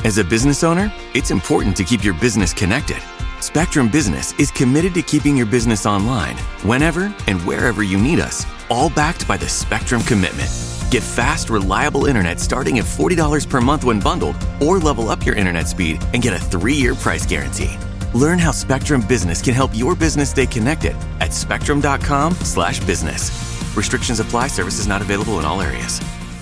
As a business owner, it's important to keep your business connected. Spectrum Business is committed to keeping your business online whenever and wherever you need us, all backed by the Spectrum Commitment. Get fast, reliable internet starting at $40 per month when bundled, or level up your internet speed and get a 3-year price guarantee. Learn how Spectrum Business can help your business stay connected at spectrum.com/business. Restrictions apply. Services not available in all areas.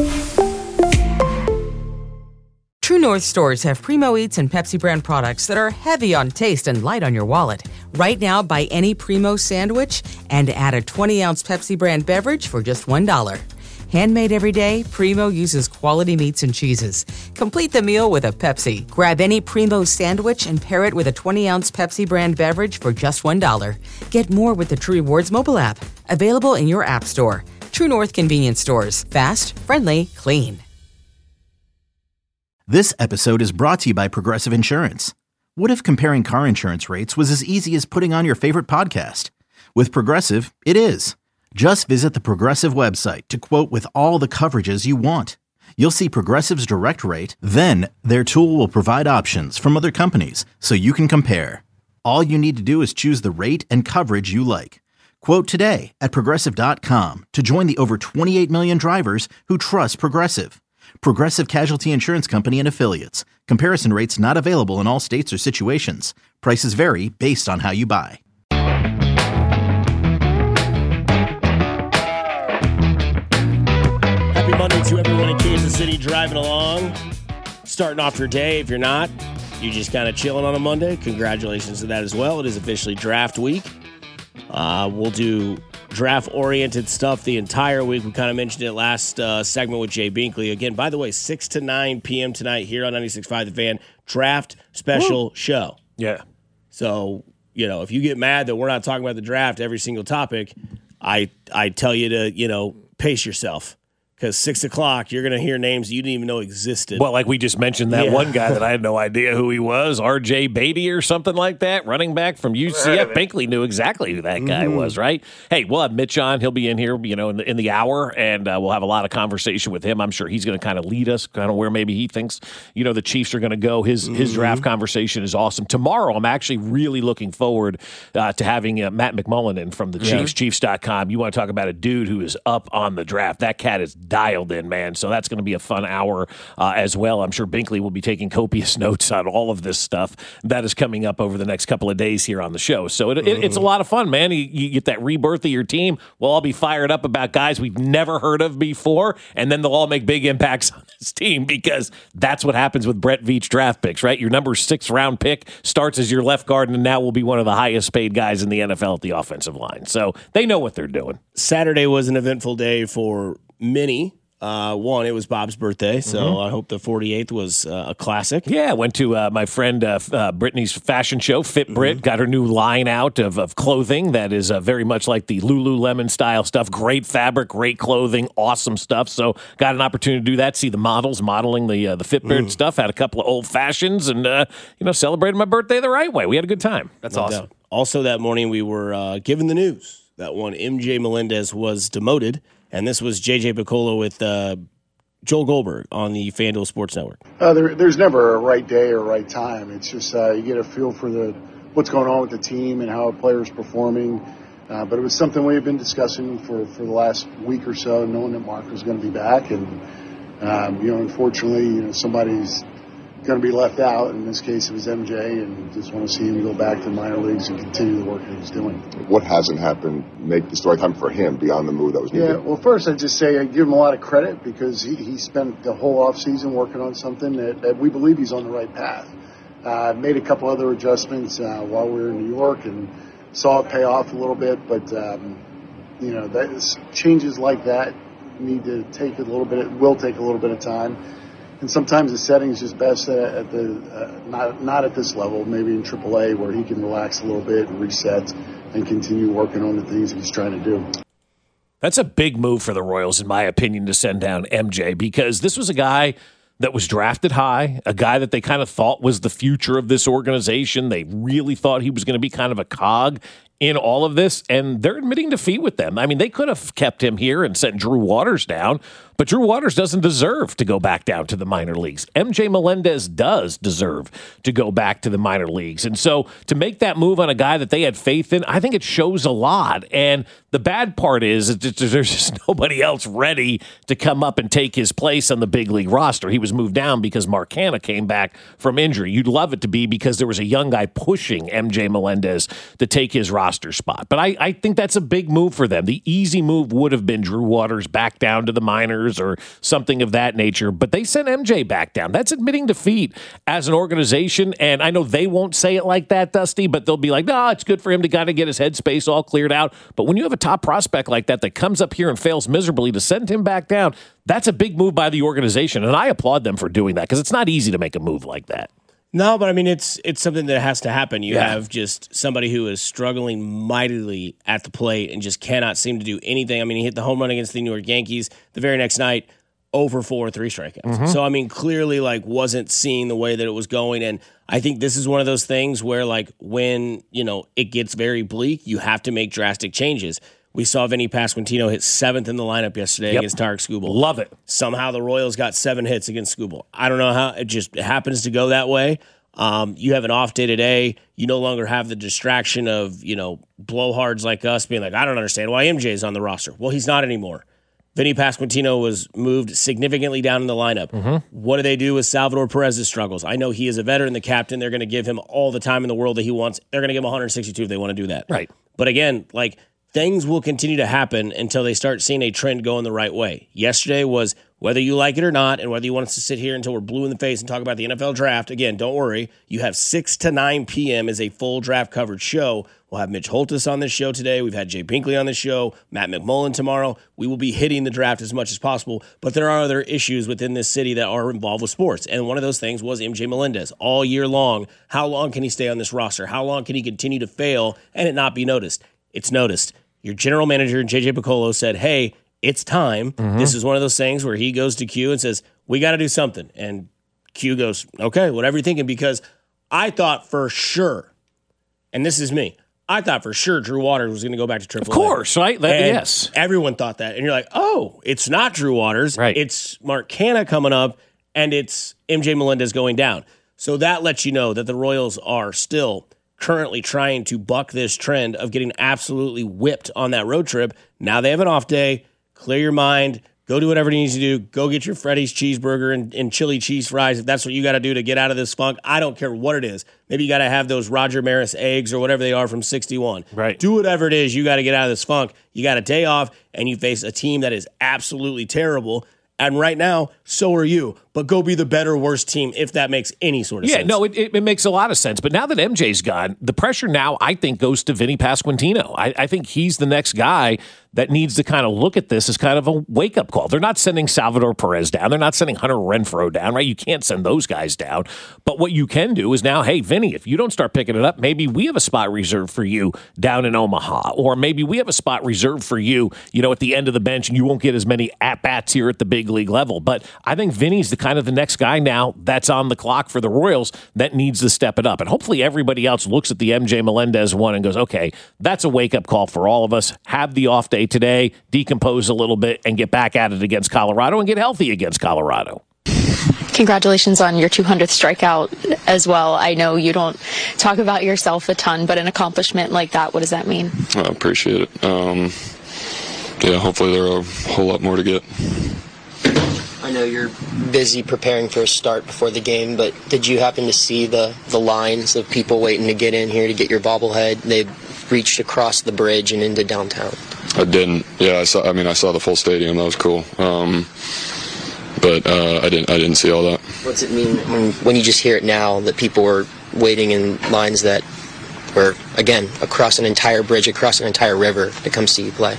True North stores have Primo Eats and Pepsi brand products that are heavy on taste and light on your wallet. Right now, buy any Primo sandwich and add a 20-ounce Pepsi brand beverage for just $1. Handmade every day, Primo uses quality meats and cheeses. Complete the meal with a Pepsi. Grab any Primo sandwich and pair it with a 20-ounce Pepsi brand beverage for just $1. Get more with the True Rewards mobile app. Available in your app store. True North convenience stores. Fast, friendly, clean. This episode is brought to you by Progressive Insurance. What if comparing car insurance rates was as easy as putting on your favorite podcast? With Progressive, it is. Just visit the Progressive website to quote with all the coverages you want. You'll see Progressive's direct rate, then their tool will provide options from other companies so you can compare. All you need to do is choose the rate and coverage you like. Quote today at Progressive.com to join the over 28 million drivers who trust Progressive. Progressive Casualty Insurance Company and Affiliates. Comparison rates not available in all states or situations. Prices vary based on how you buy. Happy Monday to everyone in Kansas City driving along. Starting off your day. If you're not, you just kind of chilling on a Monday. Congratulations to that as well. It is officially draft week. We'll do draft-oriented stuff the entire week. We kind of mentioned it last segment with Jay Binkley. Again, by the way, 6 to 9 p.m. tonight here on 96.5 The Fan. Draft special show. Yeah. So, if you get mad that we're not talking about the draft every single topic, I tell you to, pace yourself. Because 6 o'clock, you're going to hear names you didn't even know existed. Well, like we just mentioned, that one guy that I had no idea who he was, R.J. Beatty or something like that, running back from UCF. Binkley knew exactly who that guy was, right? Hey, we'll have Mitch on. He'll be in here, in the hour, and we'll have a lot of conversation with him. I'm sure he's going to kind of lead us, kind of where maybe he thinks, the Chiefs are going to go. His draft conversation is awesome. Tomorrow, I'm actually really looking forward to having Matt McMullen in from the Chiefs, Chiefs.com. You want to talk about a dude who is up on the draft. That cat is dialed in, man. So that's going to be a fun hour as well. I'm sure Binkley will be taking copious notes on all of this stuff that is coming up over the next couple of days here on the show. So it's a lot of fun, man. You get that rebirth of your team. We'll all be fired up about guys we've never heard of before, and then they'll all make big impacts on this team because that's what happens with Brett Veach draft picks, right? Your number 6 round pick starts as your left guard and now will be one of the highest paid guys in the NFL at the offensive line. So they know what they're doing. Saturday was an eventful day for many. One, it was Bob's birthday, so I hope the 48th was a classic. Yeah, I went to my friend Brittany's fashion show, Fit Brit, got her new line out of clothing that is very much like the Lululemon style stuff. Great fabric, great clothing, awesome stuff. So got an opportunity to do that, see the models modeling the Fit Brit stuff, had a couple of old fashions, and celebrated my birthday the right way. We had a good time. That's awesome. Also that morning we were given the news that one MJ Melendez was demoted. And this was J.J. Piccolo with Joel Goldberg on the FanDuel Sports Network. There's never a right day or right time. It's just you get a feel for what's going on with the team and how a player's performing. But it was something we had been discussing for the last week or so, knowing that Mark was going to be back. And, unfortunately, somebody's going to be left out. In this case, it was MJ, and just want to see him go back to the minor leagues and continue the work that he's doing. What hasn't happened make the story time for him beyond the move that was needed? Yeah, well, first I'd just say I give him a lot of credit because he spent the whole offseason working on something that we believe he's on the right path. Made a couple other adjustments while we were in New York and saw it pay off a little bit, but, changes like that need to take a little bit. It will take a little bit of time. And sometimes the setting is just best at not at this level, maybe in AAA where he can relax a little bit and reset and continue working on the things he's trying to do. That's a big move for the Royals, in my opinion, to send down MJ because this was a guy that was drafted high, a guy that they kind of thought was the future of this organization. They really thought he was going to be kind of a cog in all of this, and they're admitting defeat with them. I mean, they could have kept him here and sent Drew Waters down, but Drew Waters doesn't deserve to go back down to the minor leagues. MJ Melendez does deserve to go back to the minor leagues. And so to make that move on a guy that they had faith in, I think it shows a lot. And the bad part is there's just nobody else ready to come up and take his place on the big league roster. He was moved down because Mark Canha came back from injury. You'd love it to be because there was a young guy pushing MJ Melendez to take his roster spot. But I think that's a big move for them. The easy move would have been Drew Waters back down to the minors or something of that nature. But they sent MJ back down. That's admitting defeat as an organization. And I know they won't say it like that, Dusty, but they'll be like, no, it's good for him to kind of get his headspace all cleared out. But when you have a top prospect like that comes up here and fails miserably, to send him back down, that's a big move by the organization. And I applaud them for doing that because it's not easy to make a move like that. No, but I mean, it's something that has to happen. You have just somebody who is struggling mightily at the plate and just cannot seem to do anything. I mean, he hit the home run against the New York Yankees the very next night, 0-for-4, 3 strikeouts. Mm-hmm. So, I mean, clearly, wasn't seeing the way that it was going. And I think this is one of those things where, when, it gets very bleak, you have to make drastic changes. We saw Vinny Pasquantino hit 7th in the lineup yesterday against Tarik Skubal. Love it. Somehow the Royals got 7 hits against Skubal. I don't know how. It just happens to go that way. You have an off day today. You no longer have the distraction of, blowhards like us being like, I don't understand why MJ is on the roster. Well, he's not anymore. Vinny Pasquantino was moved significantly down in the lineup. Mm-hmm. What do they do with Salvador Perez's struggles? I know he is a veteran, the captain. They're going to give him all the time in the world that he wants. They're going to give him 162 if they want to do that. Right. But again, things will continue to happen until they start seeing a trend going the right way. Yesterday was, whether you like it or not, and whether you want us to sit here until we're blue in the face and talk about the NFL draft, again, don't worry. You have 6 to 9 p.m. as a full draft coverage show. We'll have Mitch Holthus on this show today. We've had Jay Binkley on this show, Matt McMullen tomorrow. We will be hitting the draft as much as possible, but there are other issues within this city that are involved with sports, and one of those things was MJ Melendez. All year long, how long can he stay on this roster? How long can he continue to fail and it not be noticed? It's noticed. Your general manager, J.J. Piccolo, said, hey, it's time. Mm-hmm. This is one of those things where he goes to Q and says, we got to do something. And Q goes, okay, whatever you're thinking, because I thought for sure, and this is me, I thought for sure Drew Waters was going to go back to AAA. Of course, right? Yes. Everyone thought that. And you're like, oh, it's not Drew Waters. Right. It's Mark Canha coming up, and it's MJ Melendez going down. So that lets you know that the Royals are still currently trying to buck this trend of getting absolutely whipped on that road trip. Now they have an off day. Clear your mind. Go do whatever you need to do. Go get your Freddy's cheeseburger and chili cheese fries if that's what you got to do to get out of this funk. I don't care what it is. Maybe you got to have those Roger Maris eggs or whatever they are from 61. Right. Do whatever it is. You got to get out of this funk. You got a day off, and you face a team that is absolutely terrible. And right now, so are you. But go be the better, worse team, if that makes any sort of sense. Yeah, no, it makes a lot of sense. But now that MJ's gone, the pressure now, I think, goes to Vinny Pasquantino. I think he's the next guy that needs to kind of look at this as kind of a wake-up call. They're not sending Salvador Perez down. They're not sending Hunter Renfroe down, right? You can't send those guys down. But what you can do is now, hey, Vinny, if you don't start picking it up, maybe we have a spot reserved for you down in Omaha. Or maybe we have a spot reserved for you, at the end of the bench, and you won't get as many at-bats here at the big league level. But I think Vinny's the next guy now that's on the clock for the Royals that needs to step it up. And hopefully everybody else looks at the MJ Melendez one and goes, okay, that's a wake-up call for all of us. Have the off day today, decompose a little bit, and get back at it against Colorado and get healthy against Colorado. Congratulations on your 200th strikeout as well. I know you don't talk about yourself a ton, but an accomplishment like that, what does that mean? I appreciate it. Hopefully there are a whole lot more to get. I know you're busy preparing for a start before the game, but did you happen to see the lines of people waiting to get in here to get your bobblehead? They reached across the bridge and into downtown. I didn't. Yeah, I saw the full stadium. That was cool. But I didn't see all that. What's it mean when you just hear it now that people were waiting in lines that were, again, across an entire bridge, across an entire river to come see you play?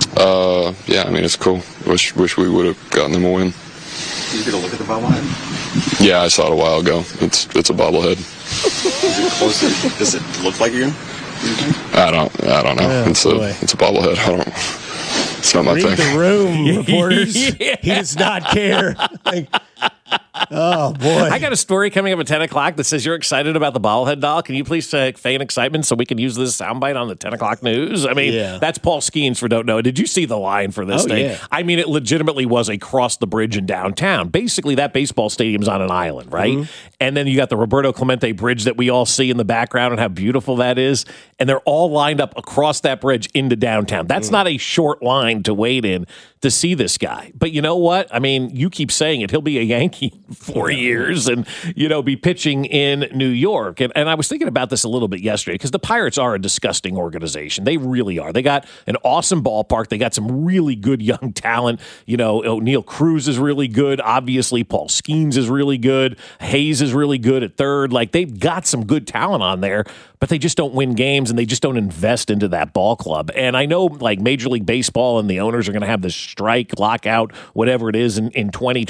It's cool. Wish we would have gotten them a win. Did you get a look at the bobblehead? Yeah, I saw it a while ago. It's a bobblehead. Is it close? Does it look like you're in? I don't know. Oh, it's a bobblehead. It's not my thing. Read the room, reporters. He does not care. Oh, boy. I got a story coming up at 10 o'clock that says you're excited about the bobblehead doll. Can you please feign excitement so we can use this soundbite on the 10 o'clock news? I mean, that's Paul Skeens for don't know. Did you see the line for this thing? Yeah. I mean, it legitimately was a cross the bridge in downtown. Basically, that baseball stadium's on an island, right? Mm-hmm. And then you got the Roberto Clemente Bridge that we all see in the background and how beautiful that is. And they're all lined up across that bridge into downtown. That's not a short line to wait in to see this guy. But you know what? I mean, you keep saying it. He'll be a Yankee in 4 years and, be pitching in New York. And I was thinking about this a little bit yesterday because the Pirates are a disgusting organization. They really are. They got an awesome ballpark. They got some really good young talent. O'Neal Cruz is really good. Obviously, Paul Skeens is really good. Hayes is really good at third. Like, they've got some good talent on there, but they just don't win games and they just don't invest into that ball club. And I know, like, Major League Baseball and the owners are going to have this strike, lockout, whatever it is in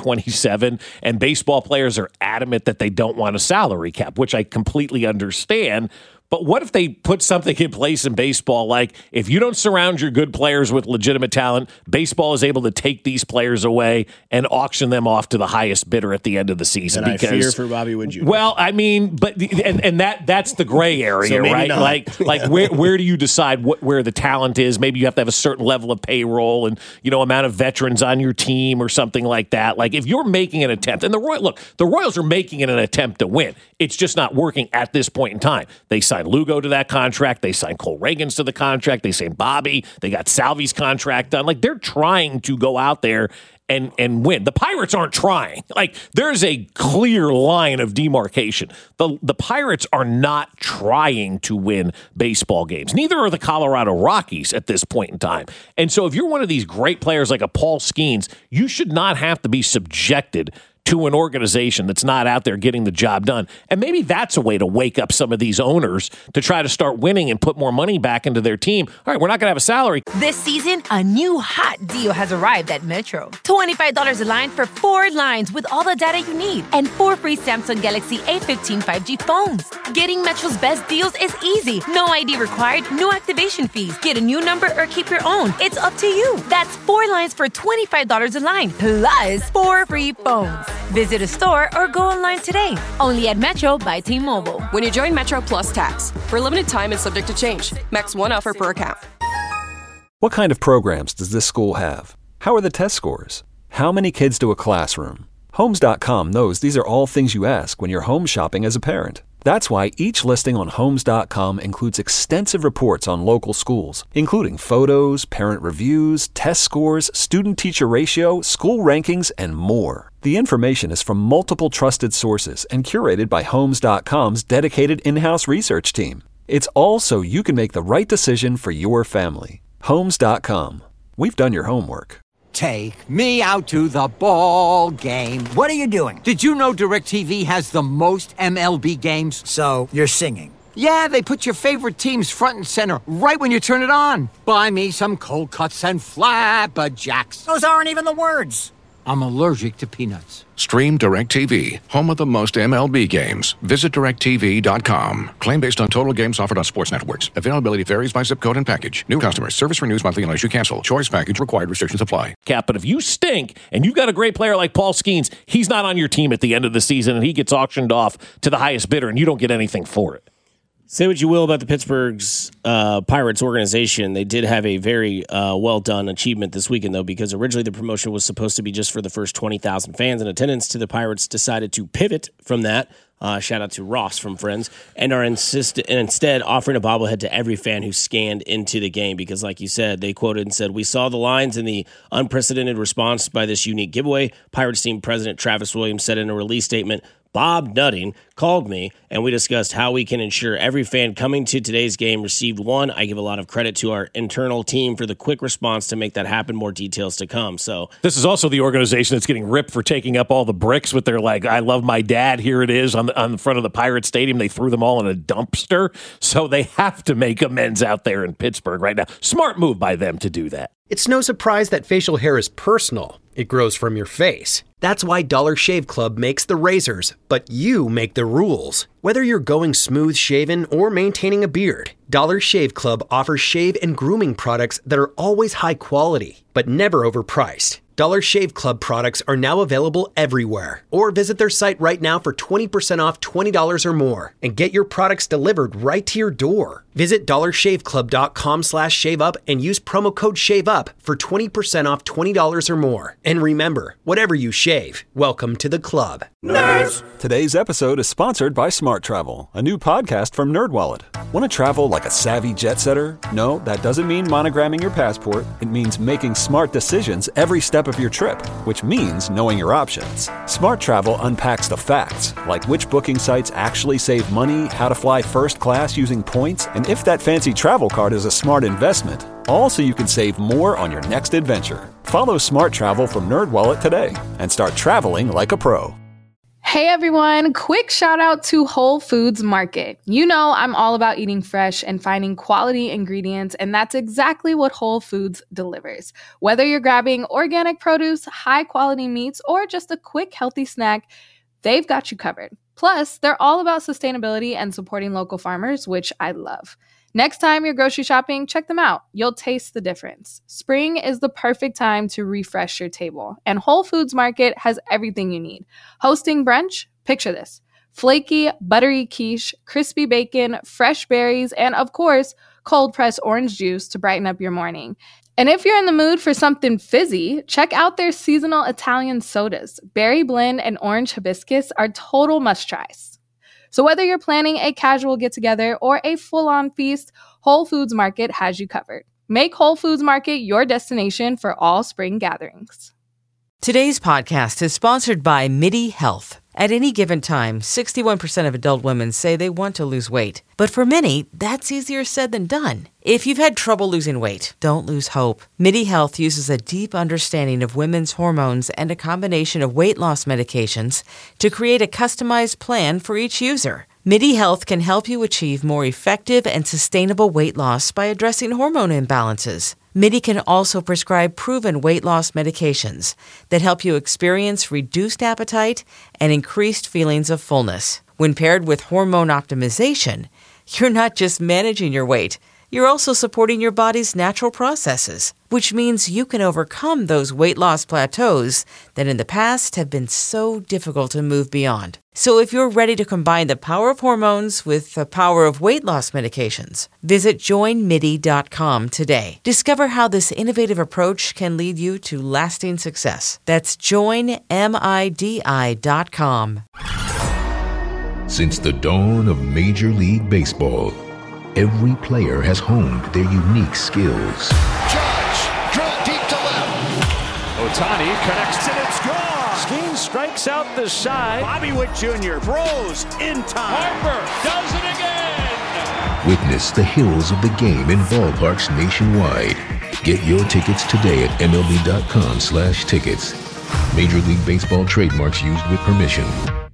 2027, and baseball players are adamant that they don't want a salary cap, which I completely understand. But what if they put something in place in baseball like if you don't surround your good players with legitimate talent, baseball is able to take these players away and auction them off to the highest bidder at the end of the season? And I fear for Bobby Wood Jr. Well, I mean, but that's the gray area, so right? Not. Like where do you decide where the talent is? Maybe you have to have a certain level of payroll and amount of veterans on your team or something like that. Like if you're making an attempt, and the Royals are making an attempt to win. It's just not working at this point in time. They signed Lugo to that contract. They signed Cole Reagans to the contract. They signed Bobby. They got Salvi's contract done. Like, they're trying to go out there and win. The Pirates aren't trying. Like, there's a clear line of demarcation. The Pirates are not trying to win baseball games. Neither are the Colorado Rockies at this point in time. And so if you're one of these great players like a Paul Skeens, you should not have to be subjected to an organization that's not out there getting the job done. And maybe that's a way to wake up some of these owners to try to start winning and put more money back into their team. All right, we're not going to have a salary. This season, a new hot deal has arrived at Metro. $25 a line for 4 lines with all the data you need and 4 free Samsung Galaxy A15 5G phones. Getting Metro's best deals is easy. No ID required, no activation fees. Get a new number or keep your own. It's up to you. That's 4 lines for $25 a line, plus 4 free phones. Visit a store or go online today. Only at Metro by T-Mobile. When you join Metro Plus Tax. For a limited time and subject to change. Max 1 offer per account. What kind of programs does this school have? How are the test scores? How many kids do a classroom? Homes.com knows these are all things you ask when you're home shopping as a parent. That's why each listing on Homes.com includes extensive reports on local schools, including photos, parent reviews, test scores, student-teacher ratio, school rankings, and more. The information is from multiple trusted sources and curated by Homes.com's dedicated in-house research team. It's all so you can make the right decision for your family. Homes.com. We've done your homework. Take me out to the ball game. What are you doing? Did you know DirecTV has the most MLB games? So, you're singing? Yeah, they put your favorite teams front and center right when you turn it on. Buy me some cold cuts and flapjacks. Those aren't even the words. I'm allergic to peanuts. Stream DirecTV, home of the most MLB games. Visit DirecTV.com. Claim based on total games offered on sports networks. Availability varies by zip code and package. New customers. Service renews monthly unless you cancel. Choice package required. Restrictions apply. Cap, but if you stink and you've got a great player like Paul Skeens, he's not on your team at the end of the season and he gets auctioned off to the highest bidder and you don't get anything for it. Say what you will about the Pittsburgh's Pirates organization. They did have a very well-done achievement this weekend, though, because originally the promotion was supposed to be just for the first 20,000 fans in attendance. To the Pirates decided to pivot from that. Shout out to Ross from Friends, and are instead offering a bobblehead to every fan who scanned into the game because, like you said, they quoted and said, "We saw the lines in the unprecedented response by this unique giveaway." Pirates team president Travis Williams said in a release statement, "Bob Nutting called me, and we discussed how we can ensure every fan coming to today's game received one. I give a lot of credit to our internal team for the quick response to make that happen. More details to come." So this is also the organization that's getting ripped for taking up all the bricks with their, like, "I love my dad, here it is," on the front of the Pirate Stadium. They threw them all in a dumpster. So they have to make amends out there in Pittsburgh right now. Smart move by them to do that. It's no surprise that facial hair is personal. It grows from your face. That's why Dollar Shave Club makes the razors, but you make the rules. Whether you're going smooth shaven or maintaining a beard, Dollar Shave Club offers shave and grooming products that are always high quality, but never overpriced. Dollar Shave Club products are now available everywhere. Or visit their site right now for 20% off $20 or more and get your products delivered right to your door. Visit dollarshaveclub.com/shaveup and use promo code SHAVEUP for 20% off $20 or more. And remember, whatever you shave, welcome to the club. Nerds! Today's episode is sponsored by Smart Travel, a new podcast from NerdWallet. Want to travel like a savvy jet setter? No, that doesn't mean monogramming your passport. It means making smart decisions every step of your trip, which means knowing your options. Smart Travel unpacks the facts, like which booking sites actually save money, how to fly first class using points, and if that fancy travel card is a smart investment. All so you can save more on your next adventure. Follow Smart Travel from NerdWallet today and start traveling like a pro. Hey everyone, quick shout out to Whole Foods Market. You know I'm all about eating fresh and finding quality ingredients, and that's exactly what Whole Foods delivers. Whether you're grabbing organic produce, high quality meats, or just a quick healthy snack, they've got you covered. Plus, they're all about sustainability and supporting local farmers, which I love. Next time you're grocery shopping, check them out. You'll taste the difference. Spring is the perfect time to refresh your table, and Whole Foods Market has everything you need. Hosting brunch? Picture this. Flaky, buttery quiche, crispy bacon, fresh berries, and of course, cold-pressed orange juice to brighten up your morning. And if you're in the mood for something fizzy, check out their seasonal Italian sodas. Berry blend and orange hibiscus are total must-tries. So whether you're planning a casual get-together or a full-on feast, Whole Foods Market has you covered. Make Whole Foods Market your destination for all spring gatherings. Today's podcast is sponsored by MIDI Health. At any given time, 61% of adult women say they want to lose weight. But for many, that's easier said than done. If you've had trouble losing weight, don't lose hope. MIDI Health uses a deep understanding of women's hormones and a combination of weight loss medications to create a customized plan for each user. MIDI Health can help you achieve more effective and sustainable weight loss by addressing hormone imbalances. MIDI can also prescribe proven weight loss medications that help you experience reduced appetite and increased feelings of fullness. When paired with hormone optimization, you're not just managing your weight, you're also supporting your body's natural processes, which means you can overcome those weight loss plateaus that in the past have been so difficult to move beyond. So if you're ready to combine the power of hormones with the power of weight loss medications, visit joinmidi.com today. Discover how this innovative approach can lead you to lasting success. That's joinmidi.com. Since the dawn of Major League Baseball, every player has honed their unique skills. Judge, drill deep to left. Ohtani connects and it's gone. Skeen strikes out the side. Bobby Witt Jr. throws in time. Harper does it again. Witness the hills of the game in ballparks nationwide. Get your tickets today at MLB.com/tickets. Major League Baseball trademarks used with permission.